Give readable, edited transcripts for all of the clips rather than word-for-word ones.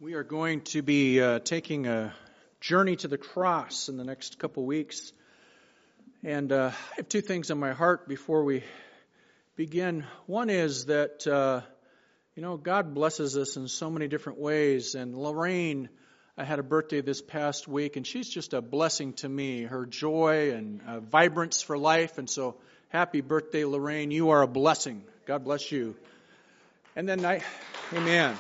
We are going to be taking a journey to the cross in the next couple weeks. And I have two things on my heart before we begin. One is that, God blesses us in so many different ways. And Lorraine, I had a birthday this past week, and she's just a blessing to me. Her joy and vibrance for life. And so, happy birthday, Lorraine. You are a blessing. God bless you. And then amen.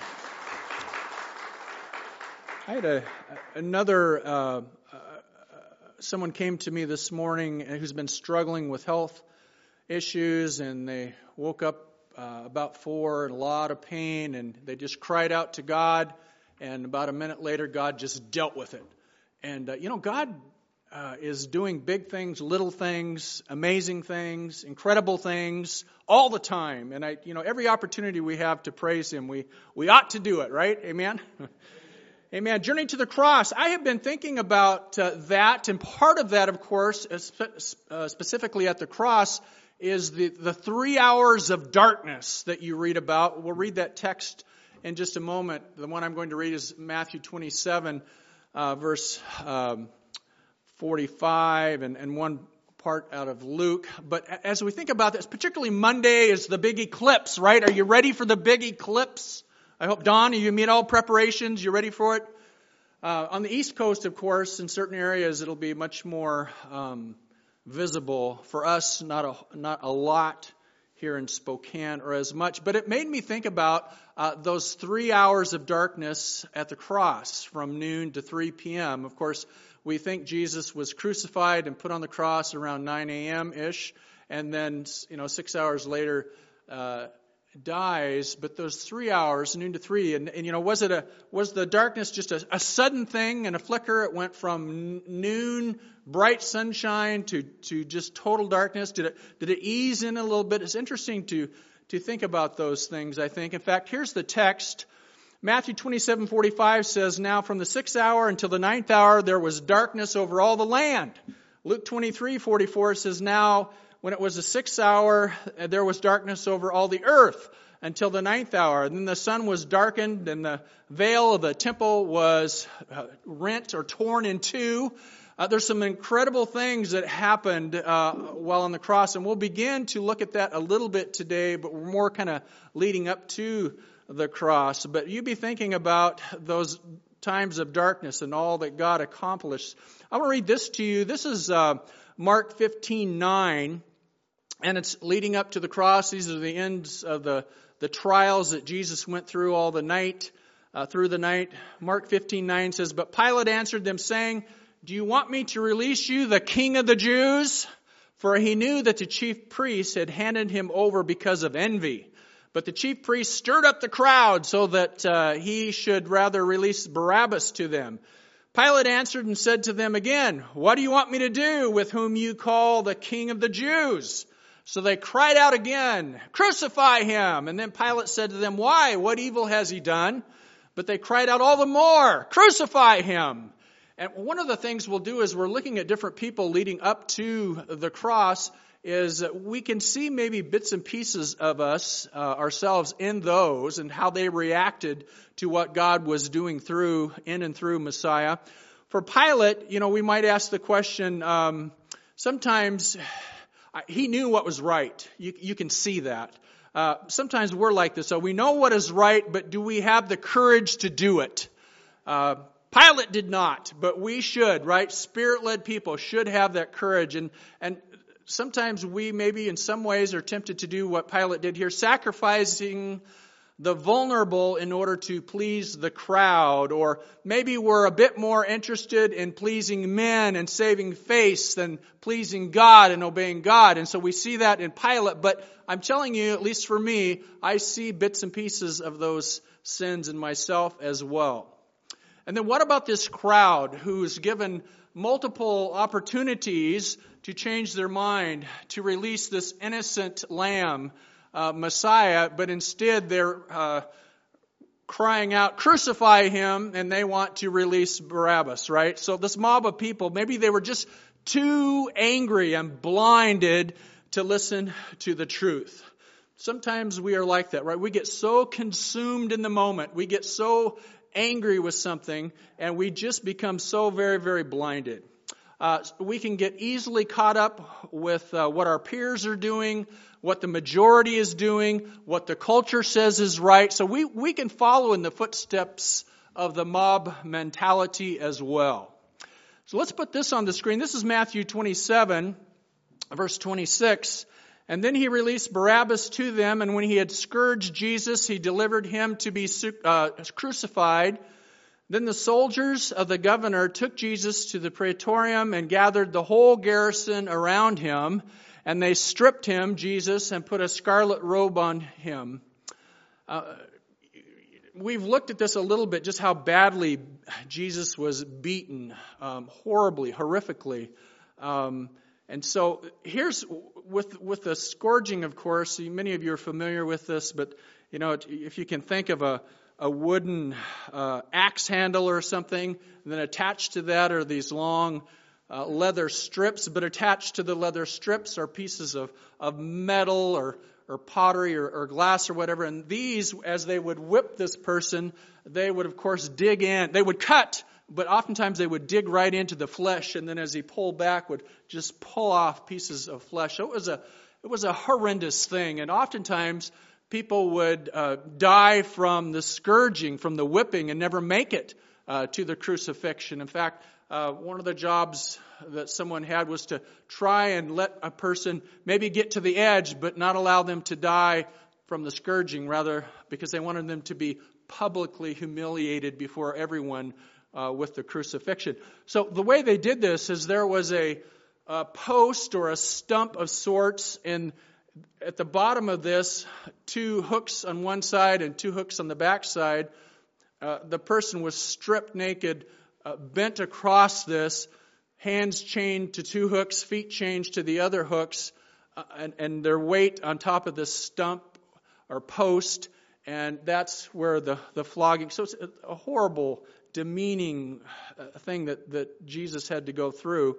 I had another, someone came to me this morning who's been struggling with health issues, and they woke up about 4 in a lot of pain, and they just cried out to God, and about a minute later, God just dealt with it. And, God is doing big things, little things, amazing things, incredible things, all the time. And, every opportunity we have to praise Him, we ought to do it, right? Amen? Amen. Journey to the cross. I have been thinking about that, and part of that, of course, specifically at the cross, is the 3 hours of darkness that you read about. We'll read that text in just a moment. The one I'm going to read is Matthew 27, verse 45, and one part out of Luke. But as we think about this, particularly Monday is the big eclipse, right? Are you ready for the big eclipse? I hope, Don, you made all preparations. You ready for it? On the East Coast, of course, in certain areas, it'll be much more visible. For us, not a lot here in Spokane, or as much. But it made me think about those 3 hours of darkness at the cross, from noon to 3 p.m. Of course, we think Jesus was crucified and put on the cross around 9 a.m.-ish, and then 6 hours later dies. But those 3 hours, noon to 3, and was the darkness just a sudden thing and a flicker? It went from noon, bright sunshine, to just total darkness. Did it ease in a little bit? It's interesting to think about those things, I think. In fact, here's the text. Matthew 27:45 says, "Now from the 6th hour until the 9th hour there was darkness over all the land." Luke 23:44 says, "Now when it was the 6th hour, there was darkness over all the earth until the 9th hour. And then the sun was darkened, and the veil of the temple was rent or torn in two." There's some incredible things that happened while on the cross, and we'll begin to look at that a little bit today, but we're more kind of leading up to the cross. But you be thinking about those times of darkness and all that God accomplished. I want to read this to you. This is Mark 15:9. And it's leading up to the cross. These are the ends of the trials that Jesus went through all the night, through the night. Mark 15:9 says, "But Pilate answered them, saying, 'Do you want me to release you, the King of the Jews?' For he knew that the chief priests had handed him over because of envy. But the chief priests stirred up the crowd so that he should rather release Barabbas to them. Pilate answered and said to them again, 'What do you want me to do with whom you call the King of the Jews?' So they cried out again, 'Crucify him!' And then Pilate said to them, 'Why? What evil has he done?' But they cried out all the more, 'Crucify him!' And one of the things we'll do is we're looking at different people leading up to the cross, is we can see maybe bits and pieces of us, ourselves, in those, and how they reacted to what God was doing in and through Messiah. For Pilate, we might ask the question, sometimes he knew what was right. You can see that. Sometimes we're like this. So we know what is right, but do we have the courage to do it? Pilate did not, but we should, right? Spirit-led people should have that courage. And sometimes we maybe in some ways are tempted to do what Pilate did here, sacrificing the vulnerable in order to please the crowd. Or maybe we're a bit more interested in pleasing men and saving face than pleasing God and obeying God. And so we see that in Pilate. But I'm telling you, at least for me, I see bits and pieces of those sins in myself as well. And then what about this crowd who's given multiple opportunities to change their mind, to release this innocent lamb, Messiah, but instead they're crying out, "Crucify him," and they want to release Barabbas, right? So this mob of people, maybe they were just too angry and blinded to listen to the truth. Sometimes we are like that, right? We get so consumed in the moment. We get so angry with something, and we just become so very, very blinded. We can get easily caught up with what our peers are doing, what the majority is doing, what the culture says is right. So we can follow in the footsteps of the mob mentality as well. So let's put this on the screen. This is Matthew 27, verse 26. And then he released Barabbas to them, and when he had scourged Jesus, he delivered him to be crucified. Then the soldiers of the governor took Jesus to the praetorium and gathered the whole garrison around him, and they stripped him, Jesus, and put a scarlet robe on him. We've looked at this a little bit, just how badly Jesus was beaten, horribly, horrifically. And so here's, with the scourging, of course, many of you are familiar with this, but if you can think of a wooden axe handle or something, and then attached to that are these long leather strips, but attached to the leather strips are pieces of metal or pottery or glass or whatever. And these, as they would whip this person, they would, of course, dig in. They would cut, but oftentimes they would dig right into the flesh, and then as he pulled back, would just pull off pieces of flesh. So it was a horrendous thing, and oftentimes people would die from the scourging, from the whipping, and never make it to the crucifixion. In fact, one of the jobs that someone had was to try and let a person maybe get to the edge, but not allow them to die from the scourging, rather because they wanted them to be publicly humiliated before everyone with the crucifixion. So the way they did this is there was a post or a stump of sorts, and at the bottom of this, 2 hooks on one side and 2 hooks on the back side. The person was stripped naked, bent across this, hands chained to 2 hooks, feet chained to the other hooks, and their weight on top of this stump or post, and that's where the flogging. So it's a horrible, demeaning thing that Jesus had to go through.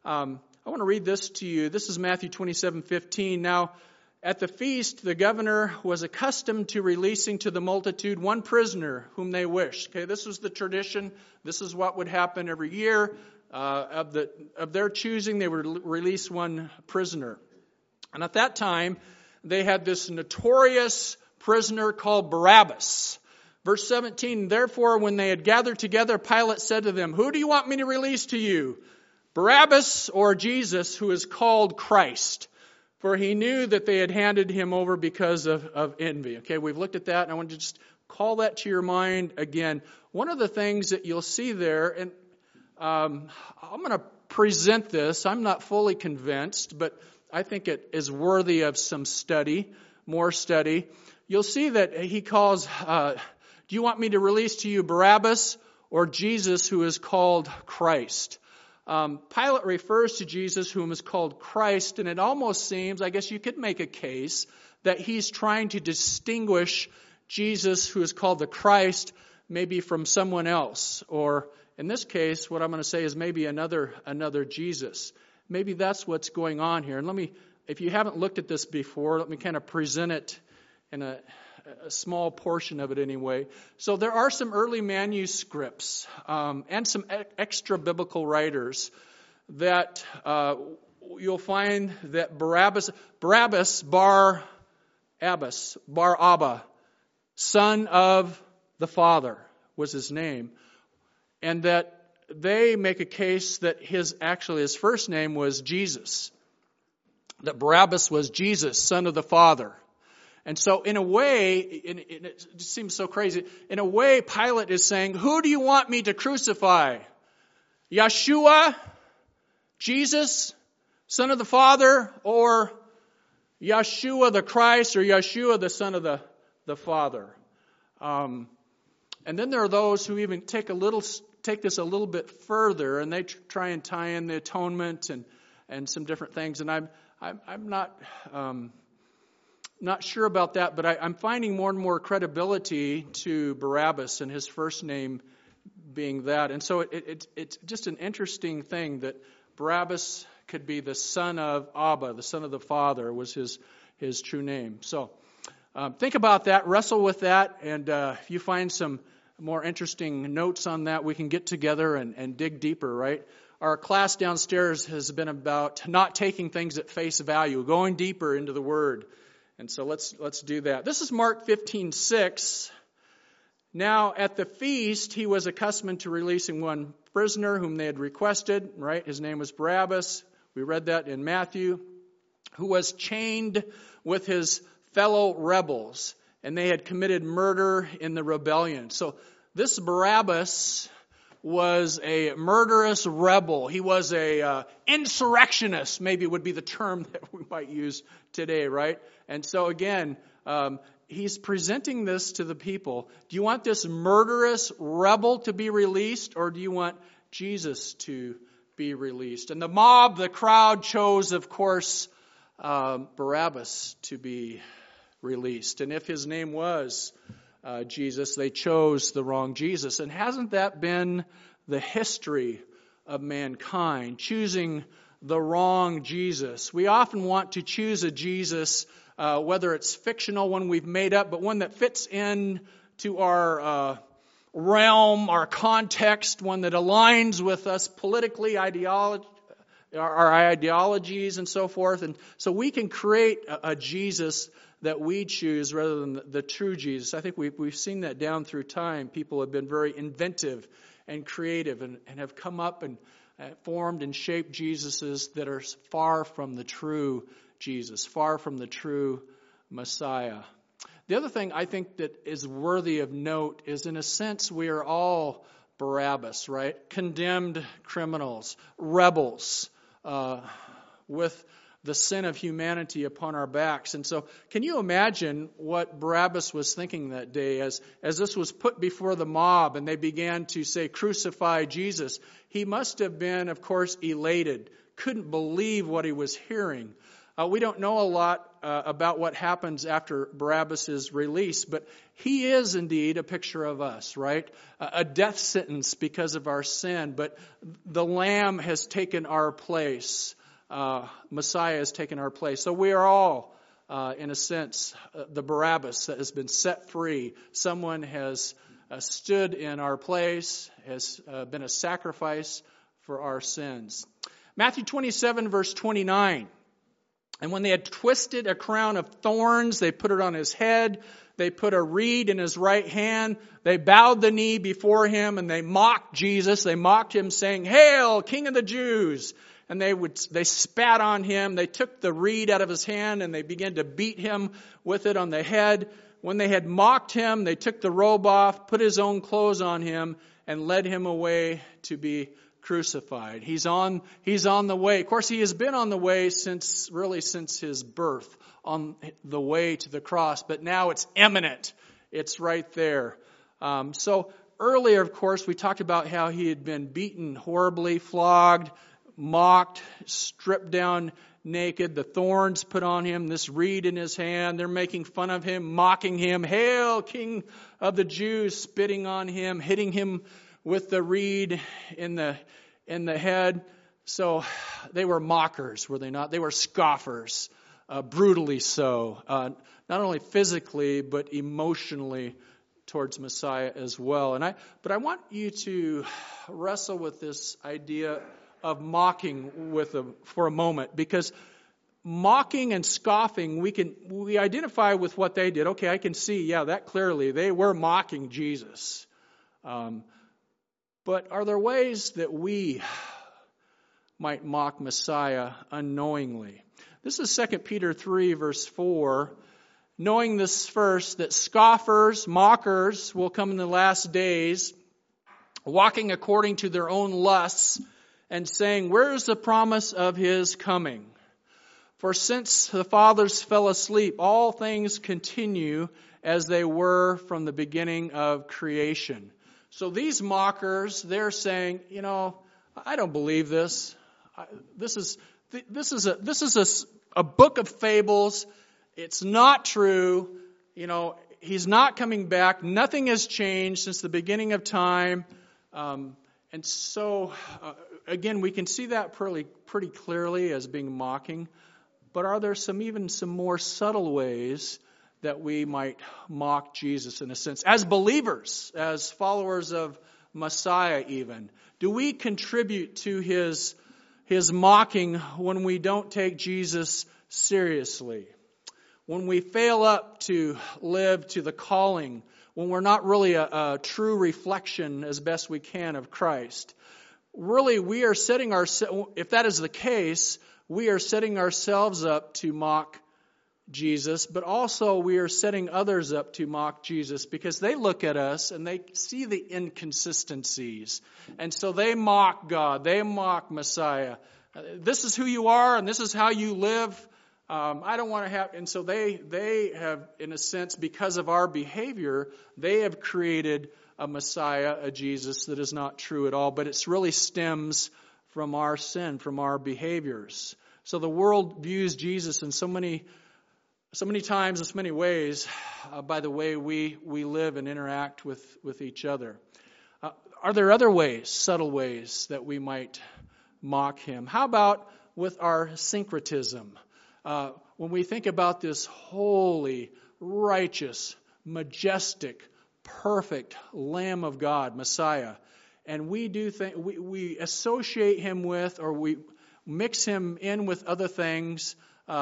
I want to read this to you. This is Matthew 27:15. Now, at the feast, the governor was accustomed to releasing to the multitude one prisoner whom they wished. Okay, this was the tradition. This is what would happen every year. Of their choosing, they would release one prisoner. And at that time, they had this notorious prisoner called Barabbas. Verse 17, therefore, when they had gathered together, Pilate said to them, who do you want me to release to you? Barabbas or Jesus, who is called Christ? For he knew that they had handed him over because of envy. Okay, we've looked at that, and I want to just call that to your mind again. One of the things that you'll see there, and I'm going to present this. I'm not fully convinced, but I think it is worthy of some study, more study. You'll see that he calls, do you want me to release to you Barabbas or Jesus, who is called Christ? Pilate refers to Jesus, whom is called Christ, and it almost seems, I guess you could make a case, that he's trying to distinguish Jesus, who is called the Christ, maybe from someone else. Or in this case, what I'm going to say is maybe another Jesus. Maybe that's what's going on here. And if you haven't looked at this before, let me kind of present it in a small portion of it anyway. So there are some early manuscripts and some extra biblical writers that you'll find that Barabbas, Bar Abba, son of the Father, was his name. And that they make a case that his first name was Jesus. That Barabbas was Jesus, son of the Father. And so in a way, and it just seems so crazy, in a way Pilate is saying, who do you want me to crucify? Yeshua, Jesus, son of the Father, or Yeshua the Christ, or Yeshua the son of the Father? And then there are those who even take this a little bit further, and they try and tie in the atonement and some different things. And I'm not sure about that, but I'm finding more and more credibility to Barabbas and his first name being that. And so it's just an interesting thing that Barabbas could be the son of Abba, the son of the Father, was his true name. So think about that, wrestle with that, and if you find some more interesting notes on that, we can get together and dig deeper, right? Our class downstairs has been about not taking things at face value, going deeper into the Word. And so let's do that. This is Mark 15:6. Now at the feast, he was accustomed to releasing one prisoner whom they had requested, right? His name was Barabbas. We read that in Matthew, who was chained with his fellow rebels, and they had committed murder in the rebellion. So this Barabbas was a murderous rebel. He was a insurrectionist, maybe would be the term that we might use today, right? And so again, he's presenting this to the people. Do you want this murderous rebel to be released, or do you want Jesus to be released? And the mob, the crowd chose, of course, Barabbas to be released. And if his name was Jesus, they chose the wrong Jesus. And hasn't that been the history of mankind, choosing the wrong Jesus? We often want to choose a Jesus, whether it's fictional, one we've made up, but one that fits in to our realm, our context, one that aligns with us politically, our ideologies and so forth. And so we can create a Jesus that we choose rather than the true Jesus. I think we've seen that down through time. People have been very inventive and creative and have come up and formed and shaped Jesuses that are far from the true Jesus, far from the true Messiah. The other thing I think that is worthy of note is, in a sense, we are all Barabbas, right? Condemned criminals, rebels, with the sin of humanity upon our backs. And so can you imagine what Barabbas was thinking that day as this was put before the mob and they began to say, "Crucify Jesus"? He must have been, of course, elated, couldn't believe what he was hearing. We don't know a lot about what happens after Barabbas' release, but he is indeed a picture of us, right? A death sentence because of our sin, but the Lamb has taken our place. Messiah has taken our place. So we are all, in a sense, the Barabbas that has been set free. Someone has stood in our place, has been a sacrifice for our sins. Matthew 27, verse 29. And when they had twisted a crown of thorns, they put it on his head. They put a reed in his right hand. They bowed the knee before him and they mocked Jesus. They mocked him, saying, "Hail, King of the Jews!" And they spat on him. They took the reed out of his hand and they began to beat him with it on the head. When they had mocked him, they took the robe off, put his own clothes on him, and led him away to be crucified. He's on the way. Of course, he has been on the way since his birth, on the way to the cross. But now it's imminent. It's right there. So earlier, of course, we talked about how he had been beaten horribly, flogged, mocked, stripped down naked, the thorns put on him, this reed in his hand. They're making fun of him, mocking him. "Hail, King of the Jews," spitting on him, hitting him with the reed in the head. So they were mockers, were they not? They were scoffers, brutally so, not only physically but emotionally towards Messiah as well. But I want you to wrestle with this idea of mocking for a moment, because mocking and scoffing, we identify with what they did. Okay, I can see, that clearly they were mocking Jesus. But are there ways that we might mock Messiah unknowingly? This is 2 Peter 3, verse 4. Knowing this first, that scoffers, mockers will come in the last days, walking according to their own lusts, and saying, "Where is the promise of his coming? For since the fathers fell asleep, all things continue as they were from the beginning of creation." So these mockers, they're saying, I don't believe this. This is a book of fables. It's not true. He's not coming back. Nothing has changed since the beginning of time. And so, again, we can see that pretty clearly as being mocking. But are there some more subtle ways that we might mock Jesus in a sense? As believers, as followers of Messiah even, do we contribute to his mocking when we don't take Jesus seriously? When we fail up to live to the calling, when we're not really a true reflection as best we can of Christ? Really, we are setting ourselves, if that is the case, we are setting ourselves up to mock Jesus, but also we are setting others up to mock Jesus because they look at us and they see the inconsistencies. And so they mock God, they mock Messiah. This is who you are and this is how you live. I don't want to have, and so they have, in a sense, because of our behavior, they have created a Messiah, a Jesus that is not true at all, but it really stems from our sin, from our behaviors. So the world views Jesus in so many times, in so many ways, by the way we live and interact with each other. Are there other ways, subtle ways, that we might mock him? How about with our syncretism? When we think about this holy, righteous, majestic, perfect Lamb of God, Messiah, and we do think we associate him with, or we mix him in with other things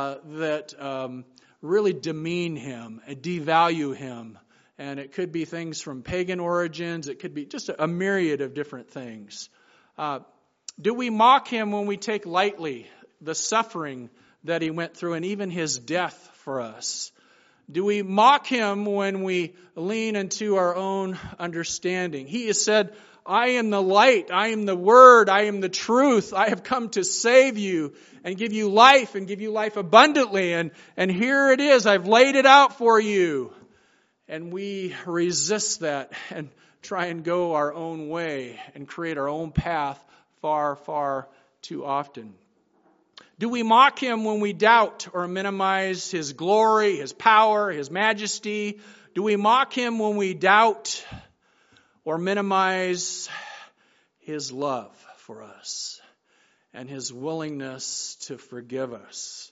that really demean him and devalue him. And it could be things from pagan origins. It could be just a myriad of different things. Do we mock him when we take lightly the suffering that he went through and even his death for us? Do we mock him when we lean into our own understanding? He has said, I am the light, I am the word, I am the truth. I have come to save you and give you life abundantly. And here it is, I've laid it out for you. And we resist that and try and go our own way and create our own path far, far too often. Do we mock him when we doubt or minimize his glory, his power, his majesty? Do we mock him when we doubt or minimize his love for us and his willingness to forgive us?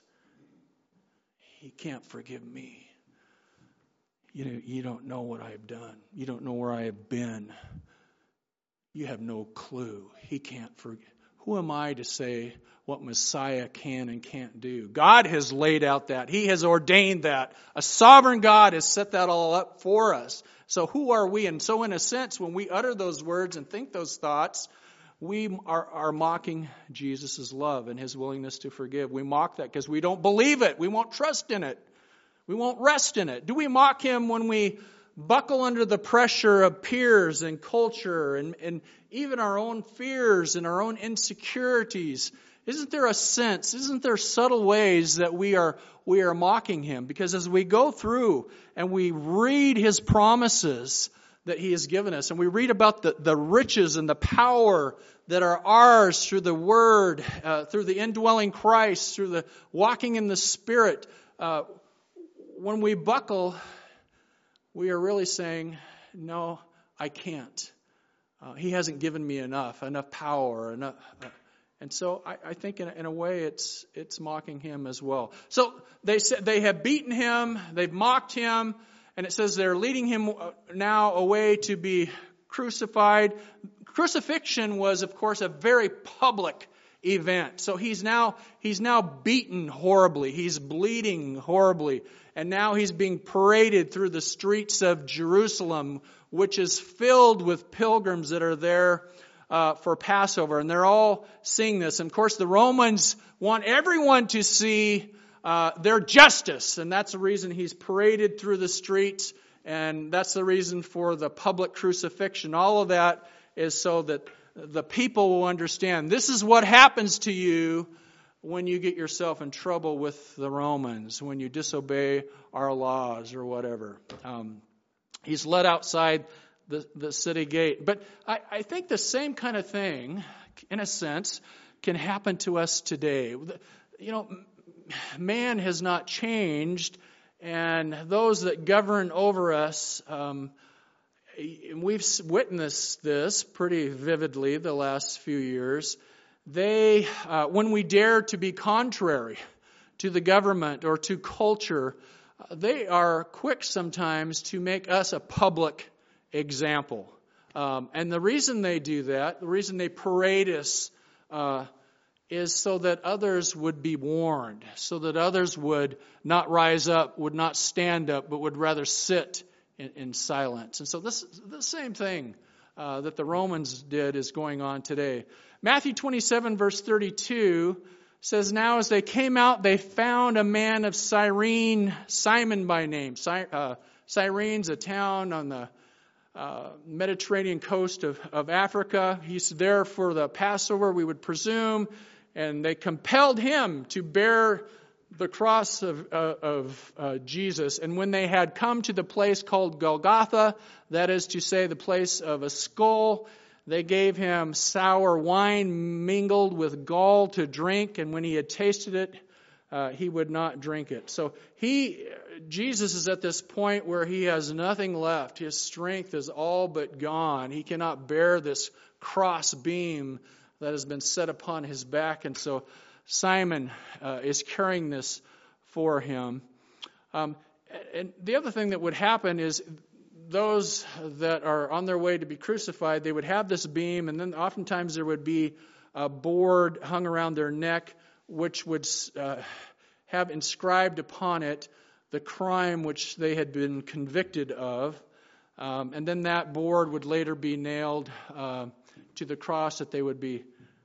He can't forgive me. You don't know what I have done. You don't know where I have been. You have no clue. He can't forgive. Who am I to say what Messiah can and can't do? God has laid out that. He has ordained that. A sovereign God has set that all up for us. So who are we? And so in a sense, when we utter those words and think those thoughts, we are mocking Jesus' love and his willingness to forgive. We mock that because we don't believe it. We won't trust in it. We won't rest in it. Do we mock him when we buckle under the pressure of peers and culture and even our own fears and our own insecurities? Isn't there a sense, isn't there subtle ways that we are mocking him? Because as we go through and we read his promises that he has given us, and we read about the riches and the power that are ours through the Word, through the indwelling Christ, through the walking in the Spirit, when we buckle, we are really saying, no, I can't. He hasn't given me enough power, enough. And so I think in a way it's mocking him as well. So they have beaten him, they've mocked him, and it says they're leading him now away to be crucified. Crucifixion was, of course, a very public event. So he's now beaten horribly. He's bleeding horribly. And now he's being paraded through the streets of Jerusalem, which is filled with pilgrims that are there for Passover. And they're all seeing this. And of course, the Romans want everyone to see their justice. And that's the reason he's paraded through the streets. And that's the reason for the public crucifixion. All of that is so that the people will understand this is what happens to you when you get yourself in trouble with the Romans, when you disobey our laws or whatever. He's led outside the city gate. But I think the same kind of thing, in a sense, can happen to us today. Man has not changed, and those that govern over us, we've witnessed this pretty vividly the last few years. When we dare to be contrary to the government or to culture, they are quick sometimes to make us a public example. And the reason they do that, the reason they parade us, is so that others would be warned, so that others would not rise up, would not stand up, but would rather sit in silence. And so this the same thing that the Romans did is going on today. Matthew 27, verse 32 says, "Now as they came out, they found a man of Cyrene, Simon by name." Cyrene's a town on the Mediterranean coast of Africa. He's there for the Passover, we would presume, and they compelled him to bear the cross of Jesus. And when they had come to the place called Golgotha, that is to say, the place of a skull, they gave him sour wine mingled with gall to drink, and when he had tasted it, he would not drink it. So Jesus is at this point where he has nothing left. His strength is all but gone. He cannot bear this cross beam that has been set upon his back, and so Simon is carrying this for him. And the other thing that would happen is those that are on their way to be crucified, they would have this beam, and then oftentimes there would be a board hung around their neck, which would have inscribed upon it the crime which they had been convicted of. And then that board would later be nailed to the cross that they would be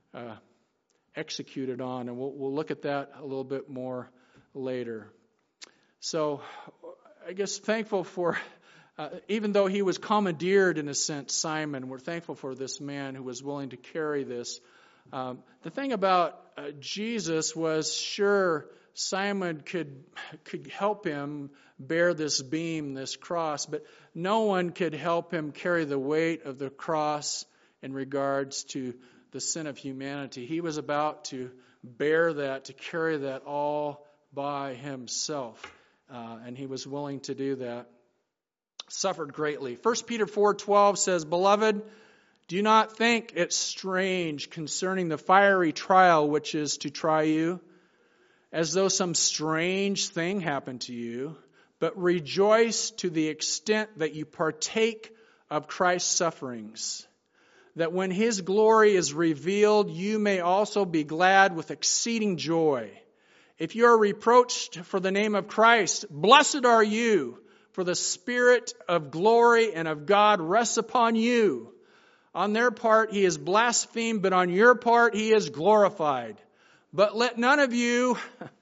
executed on. And we'll look at that a little bit more later. So I guess thankful for, even though he was commandeered in a sense, Simon, we're thankful for this man who was willing to carry this. The thing about Jesus was, sure, Simon could help him bear this beam, this cross, but no one could help him carry the weight of the cross in regards to the sin of humanity. He was about to bear that, to carry that all by himself, and he was willing to do that. Suffered greatly. 1 Peter 4:12 says, "Beloved, do not think it strange concerning the fiery trial which is to try you, as though some strange thing happened to you, but rejoice to the extent that you partake of Christ's sufferings, that when his glory is revealed, you may also be glad with exceeding joy. If you are reproached for the name of Christ, blessed are you, for the Spirit of glory and of God rests upon you. On their part he is blasphemed, but on your part he is glorified. But let none of you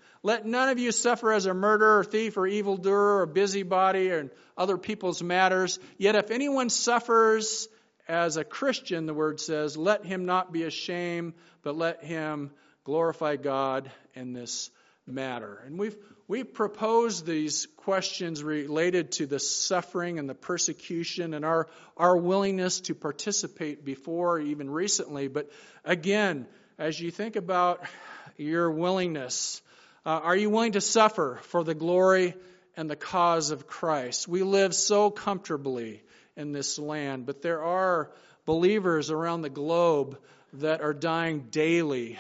suffer as a murderer, thief, or evildoer, or busybody, or in other people's matters. Yet if anyone suffers as a Christian, the word says, let him not be ashamed, but let him glorify God in this matter." And we've proposed these questions related to the suffering and the persecution and our willingness to participate before, even recently. But again, as you think about your willingness, are you willing to suffer for the glory and the cause of Christ? We live so comfortably in this land, but there are believers around the globe that are dying daily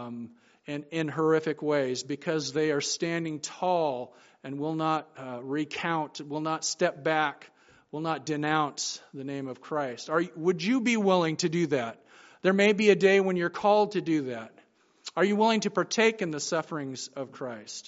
in horrific ways because they are standing tall and will not recount, will not step back, will not denounce the name of Christ. Would you be willing to do that? There may be a day when you're called to do that. Are you willing to partake in the sufferings of Christ?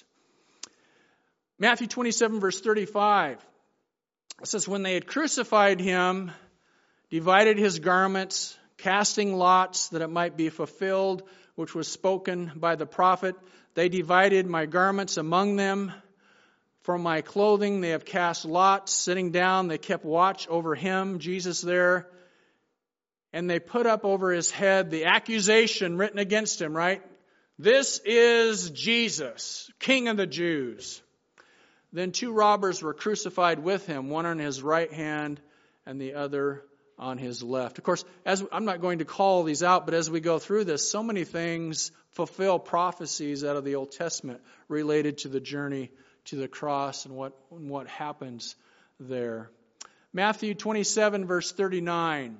Matthew 27, verse 35, it says, "When they had crucified him, divided his garments, casting lots that it might be fulfilled, which was spoken by the prophet, they divided my garments among them. For my clothing they have cast lots. Sitting down, they kept watch over him," Jesus there, "and they put up over his head the accusation written against him," right? "This is Jesus, King of the Jews." Then 2 robbers were crucified with him, one on his right hand and the other on his left. Of course, I'm not going to call these out, but as we go through this, so many things fulfill prophecies out of the Old Testament related to the journey to the cross and what happens there. Matthew 27, verse 39.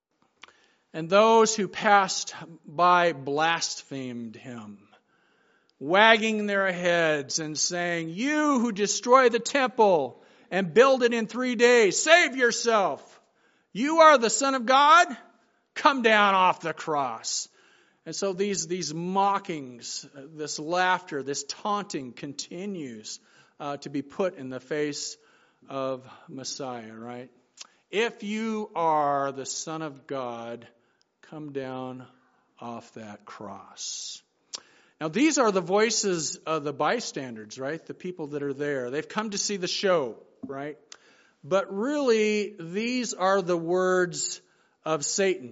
"And those who passed by blasphemed him." wagging their heads and saying, "You who destroy the temple and build it in 3 days, save yourself. You are the Son of God? Come down off the cross." And so these mockings, this laughter, this taunting continues to be put in the face of Messiah, right? If you are the Son of God, come down off that cross. Now, these are the voices of the bystanders, right? The people that are there. They've come to see the show, right? But really, these are the words of Satan,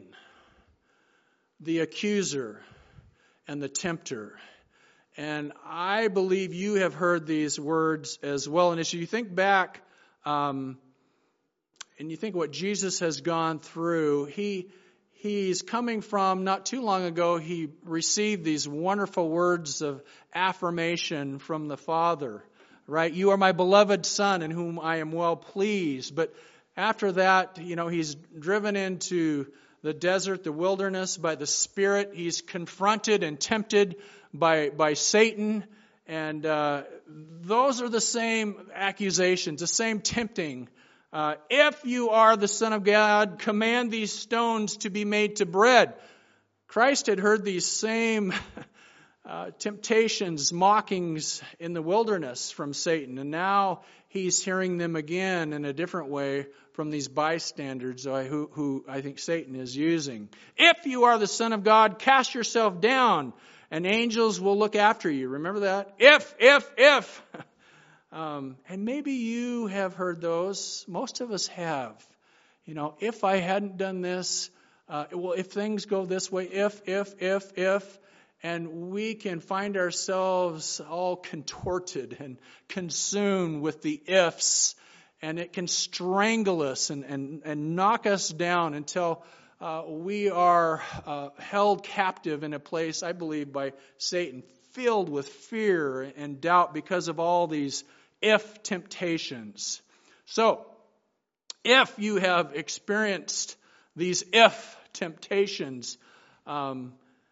the accuser and the tempter. And I believe you have heard these words as well. And as you think back, and you think what Jesus has gone through, he's coming from, not too long ago, he received these wonderful words of affirmation from the Father, right? "You are my beloved Son in whom I am well pleased." But after that, he's driven into the desert, the wilderness by the Spirit. He's confronted and tempted by Satan. And those are the same accusations, the same tempting. If you are the Son of God, command these stones to be made to bread. Christ had heard these same temptations, mockings in the wilderness from Satan. And now he's hearing them again in a different way from these bystanders who I think Satan is using. "If you are the Son of God, cast yourself down, and angels will look after you." Remember that? If. And maybe you have heard those. Most of us have. If I hadn't done this, if things go this way, if. And we can find ourselves all contorted and consumed with the ifs. And it can strangle us and knock us down until we are held captive in a place, I believe, by Satan, filled with fear and doubt because of all these if temptations. So, if you have experienced these if temptations, I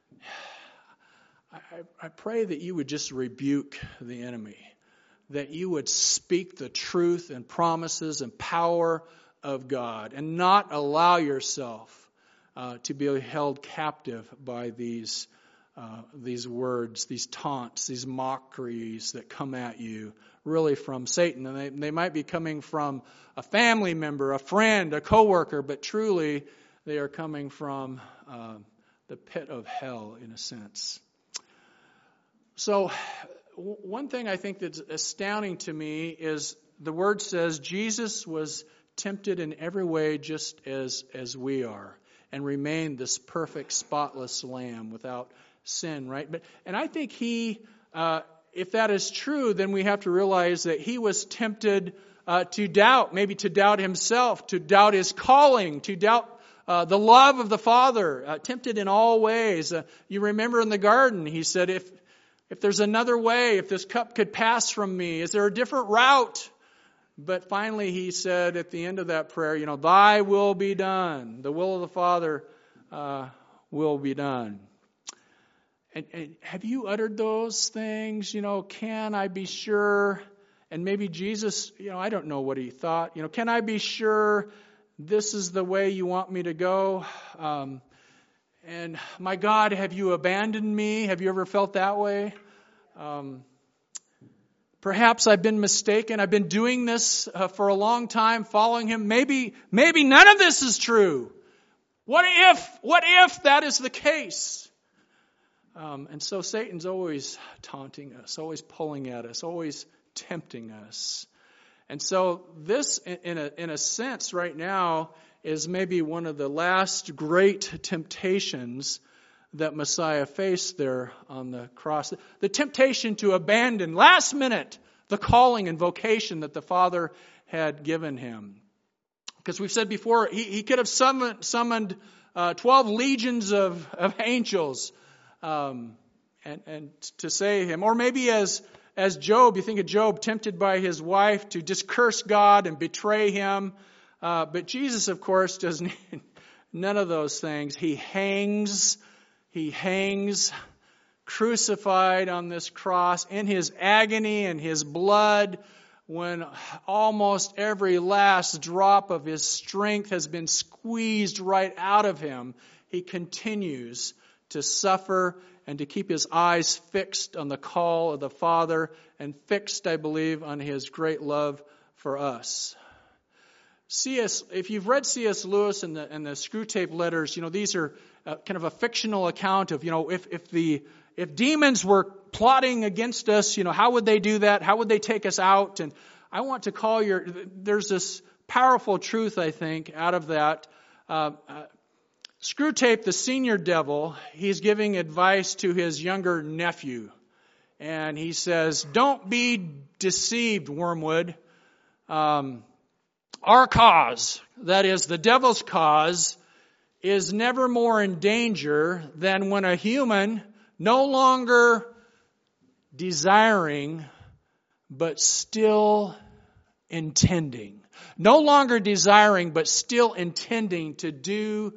pray that you would just rebuke the enemy, that you would speak the truth and promises and power of God and not allow yourself to be held captive by these words, these taunts, these mockeries that come at you, really from Satan. And they might be coming from a family member, a friend, a coworker, but truly they are coming from the pit of hell, in a sense. So one thing I think that's astounding to me is the word says Jesus was tempted in every way just as we are, and remained this perfect, spotless lamb without sin, right? And I think if that is true, then we have to realize that he was tempted to doubt, maybe to doubt himself, to doubt his calling, to doubt the love of the Father, tempted in all ways. You remember in the garden, he said, if there's another way, if this cup could pass from me, is there a different route? But finally he said at the end of that prayer, "Thy will be done. The will of the Father will be done." And have you uttered those things? Can I be sure? And maybe Jesus, I don't know what he thought. Can I be sure this is the way you want me to go? And my God, have you abandoned me? Have you ever felt that way? Perhaps I've been mistaken. I've been doing this for a long time, following him. Maybe none of this is true. What if that is the case? And so Satan's always taunting us, always pulling at us, always tempting us. And so this, in a sense, right now, is maybe one of the last great temptations that Messiah faced there on the cross. The temptation to abandon, last minute, the calling and vocation that the Father had given him. Because we've said before, he could have summoned 12 legions of angels and to save him. Or maybe as Job, you think of Job tempted by his wife to just curse God and betray him. But Jesus, of course, does none of those things. He hangs crucified on this cross, in His agony and His blood, when almost every last drop of His strength has been squeezed right out of Him, He continues to suffer and to keep His eyes fixed on the call of the Father and fixed, I believe, on His great love for us. If you've read C.S. Lewis and the Screwtape Letters, these are kind of a fictional account of, if demons were plotting against us, how would they do that? How would they take us out? And I want to call there's this powerful truth, I think, out of that. Screwtape, the senior devil, he's giving advice to his younger nephew. And he says, don't be deceived, Wormwood. Our cause, that is the devil's cause, is never more in danger than when a human no longer desiring, but still intending. No longer desiring, but still intending to do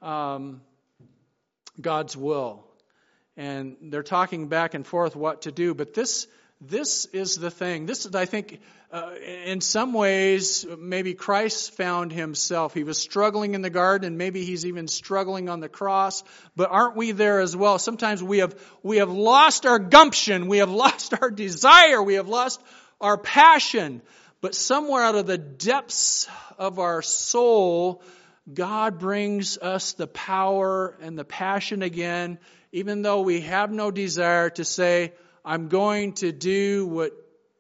God's will. And they're talking back and forth what to do. But this is the thing. This is, I think, in some ways, maybe Christ found Himself. He was struggling in the garden, and maybe He's even struggling on the cross. But aren't we there as well? Sometimes we have lost our gumption. We have lost our desire. We have lost our passion. But somewhere out of the depths of our soul, God brings us the power and the passion again, even though we have no desire, to say, I'm going to do what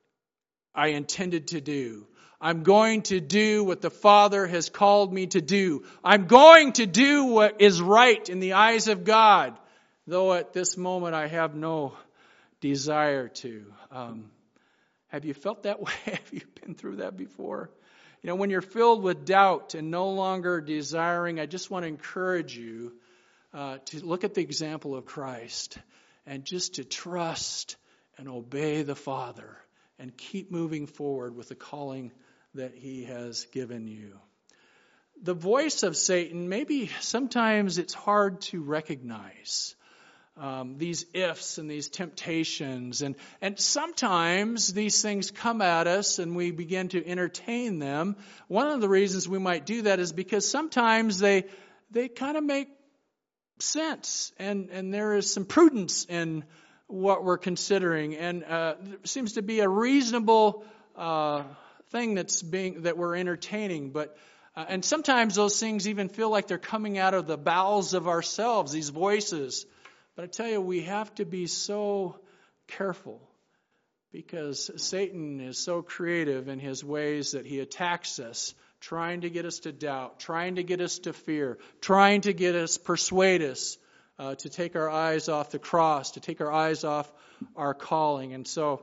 I intended to do. I'm going to do what the Father has called me to do. I'm going to do what is right in the eyes of God, though at this moment I have no desire to. Have you felt that way? Have you been through that before? When you're filled with doubt and no longer desiring, I just want to encourage you to look at the example of Christ and just to trust and obey the Father and keep moving forward with the calling that He has given you. The voice of Satan, maybe sometimes it's hard to recognize. These ifs and these temptations. And sometimes these things come at us and we begin to entertain them. One of the reasons we might do that is because sometimes they kind of make sense. And there is some prudence in what we're considering. And there seems to be a reasonable thing that we're entertaining. But and sometimes those things even feel like they're coming out of the bowels of ourselves, these voices. But I tell you, we have to be so careful because Satan is so creative in his ways that he attacks us, trying to get us to doubt, trying to get us to fear, trying to persuade us to take our eyes off the cross, to take our eyes off our calling. And so,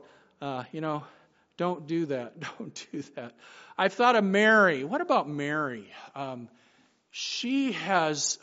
don't do that. Don't do that. I've thought of Mary. What about Mary? She has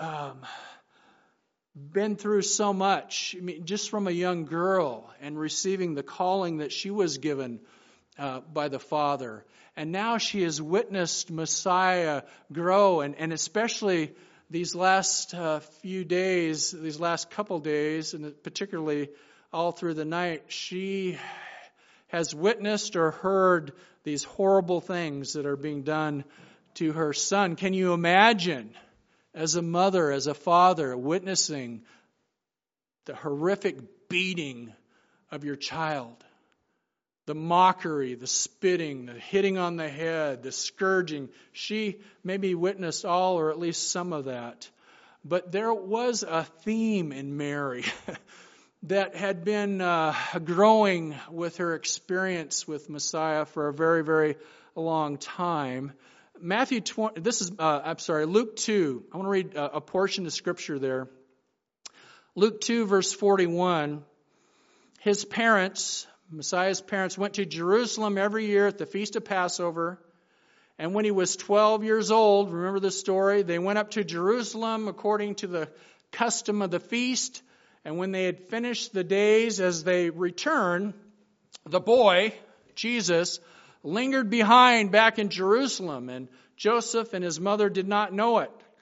been through so much, just from a young girl and receiving the calling that she was given by the Father. And now she has witnessed Messiah grow, and especially these last few days, these last couple days, and particularly all through the night, she has witnessed or heard these horrible things that are being done to her son. Can you imagine, as a mother, as a father, witnessing the horrific beating of your child? The mockery, the spitting, the hitting on the head, the scourging. She maybe witnessed all or at least some of that. But there was a theme in Mary that had been growing with her experience with Messiah for a very, very long time. Luke 2. I want to read a portion of Scripture there. Luke 2, verse 41. His parents, Messiah's parents, went to Jerusalem every year at the Feast of Passover. And when he was 12 years old, remember the story? They went up to Jerusalem according to the custom of the feast. And when they had finished the days, as they returned, the boy, Jesus, lingered behind back in Jerusalem, and Joseph and his mother did not know it.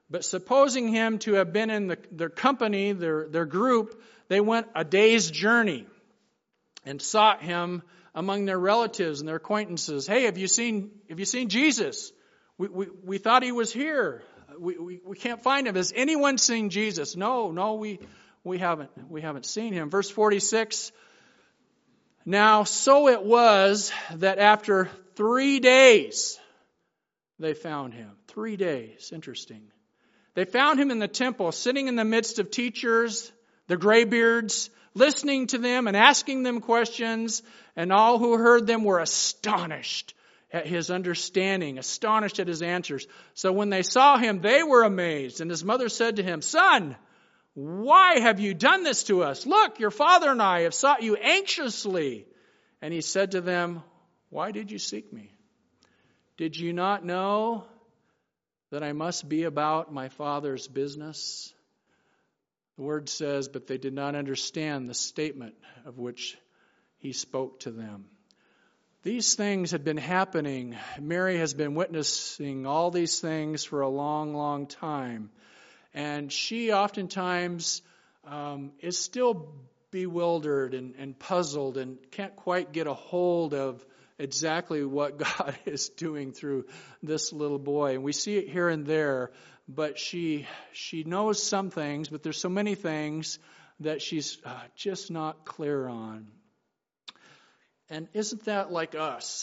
But supposing him to have been in their company, their group, they went a day's journey and sought him among their relatives and their acquaintances. Hey, have you seen Jesus? We thought he was here. We can't find him. Has anyone seen Jesus? No, we haven't seen him. Verse 46. Now, so it was that after 3 days they found him. 3 days. Interesting. They found him in the temple, sitting in the midst of teachers, the graybeards, listening to them and asking them questions, and all who heard them were astonished at his understanding, astonished at his answers. So when they saw him, they were amazed. And his mother said to him, "Son, why have you done this to us? Look, your father and I have sought you anxiously." And he said to them, "Why did you seek me? Did you not know that I must be about my Father's business?" The word says, but they did not understand the statement of which he spoke to them. These things had been happening. Mary has been witnessing all these things for a long, long time. And she oftentimes is still bewildered and puzzled and can't quite get a hold of exactly what God is doing through this little boy. And we see it here and there, but she knows some things, but there's so many things that she's just not clear on. And isn't that like us?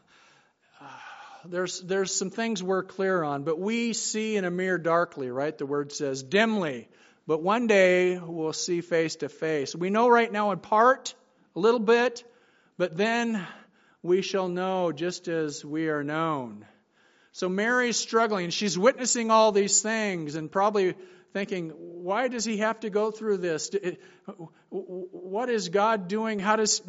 There's some things we're clear on, but we see in a mirror darkly, right? The word says dimly. But one day we'll see face to face. We know right now in part, a little bit, but then we shall know just as we are known. So Mary's struggling. She's witnessing all these things and probably thinking, why does he have to go through this? What is God doing? How does...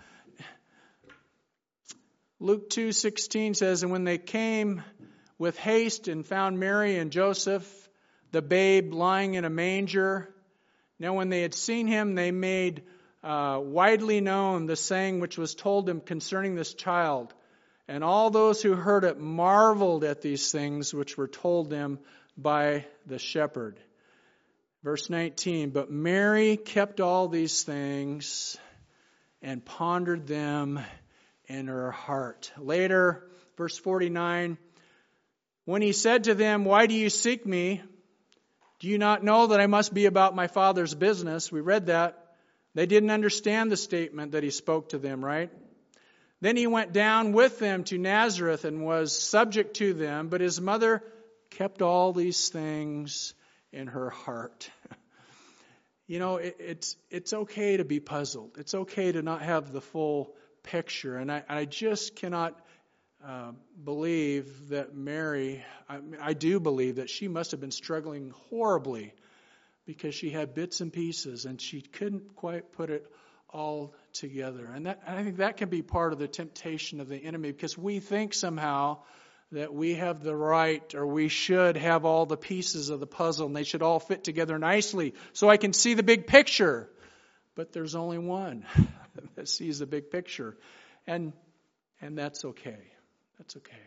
Luke 2:16 says, "And when they came with haste and found Mary and Joseph, the babe lying in a manger, now when they had seen him, they made widely known the saying which was told them concerning this child. And all those who heard it marveled at these things which were told them by the shepherd." Verse 19, "But Mary kept all these things and pondered them in her heart." Later, verse 49, "When he said to them, 'Why do you seek me? Do you not know that I must be about my Father's business?'" We read that. They didn't understand the statement that he spoke to them, right? "Then he went down with them to Nazareth and was subject to them, but his mother kept all these things in her heart." You know, it's okay to be puzzled. It's okay to not have the full picture. And I just cannot believe that Mary, I do believe that she must have been struggling horribly because she had bits and pieces and she couldn't quite put it all together. And I think that can be part of the temptation of the enemy, because we think somehow that we have the right, or we should have all the pieces of the puzzle and they should all fit together nicely so I can see the big picture. But there's only one that sees the big picture. And that's okay. That's okay.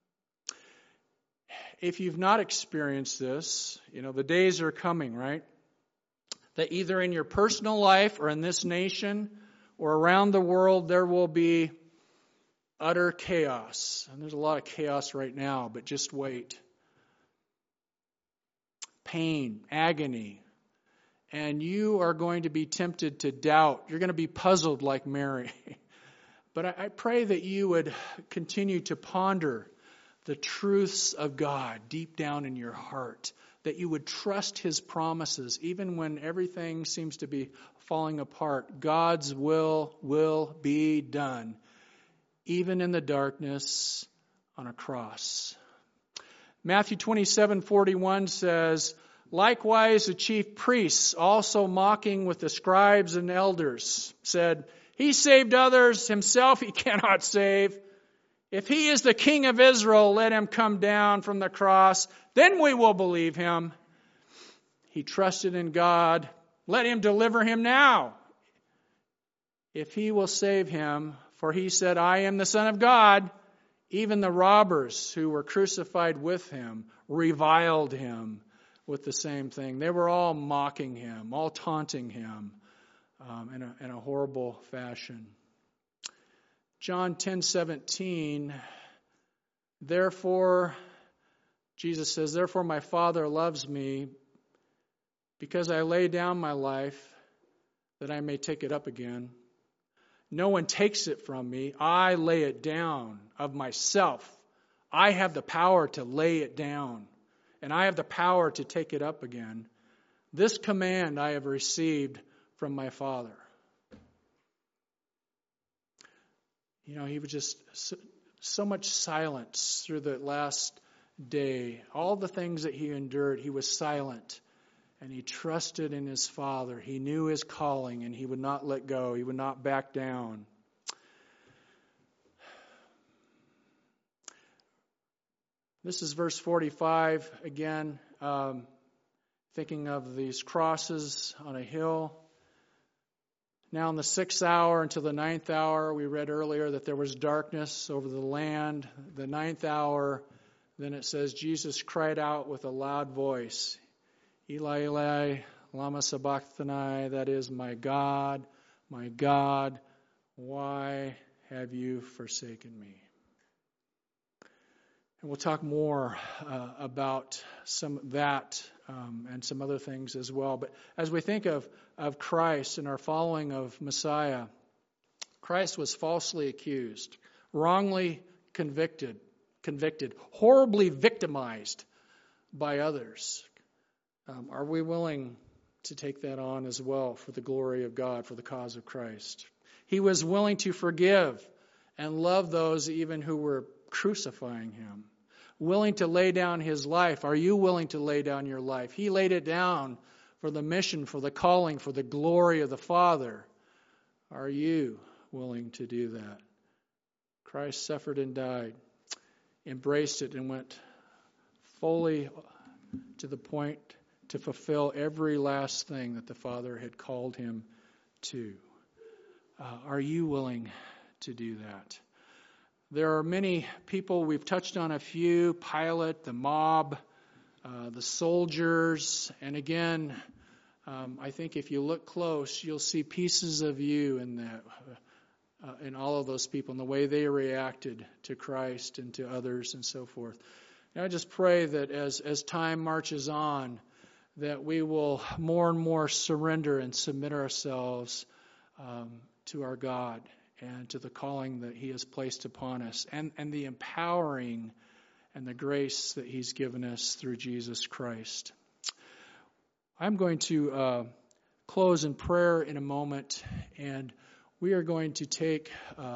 If you've not experienced this, you know, the days are coming, right? That either in your personal life or in this nation or around the world, there will be utter chaos. And there's a lot of chaos right now, but just wait. Pain, agony. And you are going to be tempted to doubt. You're going to be puzzled like Mary. But I pray that you would continue to ponder the truths of God deep down in your heart. That you would trust His promises even when everything seems to be falling apart. God's will be done, even in the darkness on a cross. Matthew 27:41 says, "Likewise the chief priests, also mocking with the scribes and elders, said, 'He saved others, himself he cannot save. If he is the King of Israel, let him come down from the cross. Then we will believe him. He trusted in God. Let him deliver him now, if he will save him. For he said, I am the Son of God.' Even the robbers who were crucified with him reviled him. with the same thing. They were all mocking him, all taunting him in a horrible fashion. John 10:17, therefore, Jesus says, therefore my Father loves me, because I lay down my life that I may take it up again. No one takes it from me. I lay it down of myself. I have the power to lay it down, and I have the power to take it up again. This command I have received from my Father. You know, he was just so much silence through the last day. All the things that he endured, he was silent. And he trusted in his Father. He knew his calling, and he would not let go. He would not back down. This is verse 45 again, thinking of these crosses on a hill. Now in the 6th hour until the 9th hour, we read earlier that there was darkness over the land. The 9th hour, then it says, Jesus cried out with a loud voice, Eli, Eli, lama sabachthani, that is, my God, why have you forsaken me? And we'll talk more about some of that and some other things as well. But as we think of Christ and our following of Messiah, Christ was falsely accused, wrongly convicted, horribly victimized by others. Are we willing to take that on as well for the glory of God, for the cause of Christ? He was willing to forgive and love those even who were crucifying him. Willing to lay down his life. Are you willing to lay down your life? He laid it down for the mission, for the calling, for the glory of the Father. Are you willing to do that? Christ suffered and died, embraced it, and went fully to the point to fulfill every last thing that the Father had called him to. Are you willing to do that? There are many people, we've touched on a few, Pilate, the mob, the soldiers, and again, I think if you look close, you'll see pieces of you in that, in all of those people, and the way they reacted to Christ and to others and so forth. And I just pray that as time marches on, that we will more and more surrender and submit ourselves to our God and to the calling that He has placed upon us, and the empowering and the grace that He's given us through Jesus Christ. I'm going to close in prayer in a moment, and we are going to take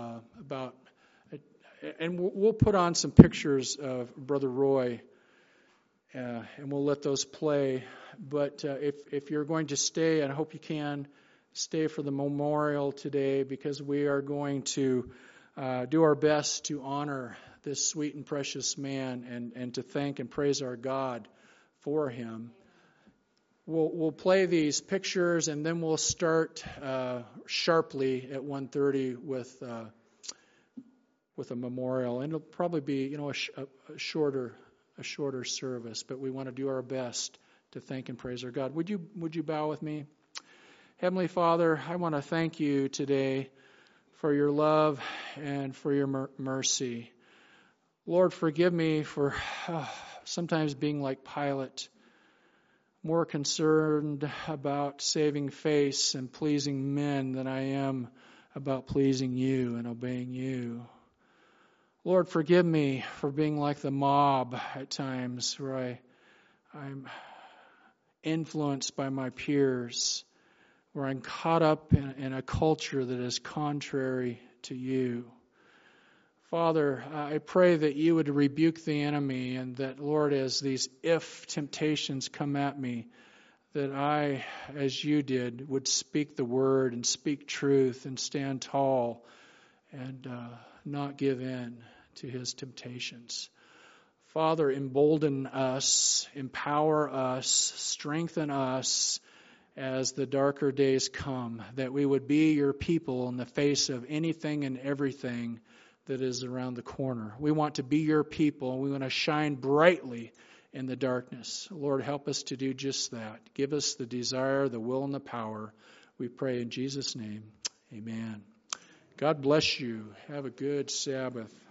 and we'll put on some pictures of Brother Roy, and we'll let those play. But if you're going to stay, and I hope you can, stay for the memorial today, because we are going to do our best to honor this sweet and precious man and to thank and praise our God for him. We'll play these pictures, and then we'll start sharply at 1:30 with a memorial, and it'll probably be a shorter service, but we want to do our best to thank and praise our God. Would you bow with me? Heavenly Father, I want to thank you today for your love and for your mercy. Lord, forgive me for sometimes being like Pilate, more concerned about saving face and pleasing men than I am about pleasing you and obeying you. Lord, forgive me for being like the mob at times, where I'm influenced by my peers, where I'm caught up in a culture that is contrary to you. Father, I pray that you would rebuke the enemy, and that, Lord, as these if temptations come at me, that I, as you did, would speak the word and speak truth and stand tall and not give in to his temptations. Father, embolden us, empower us, strengthen us as the darker days come, that we would be your people in the face of anything and everything that is around the corner. We want to be your people, and we want to shine brightly in the darkness. Lord, help us to do just that. Give us the desire, the will, and the power. We pray in Jesus' name. Amen. God bless you. Have a good Sabbath.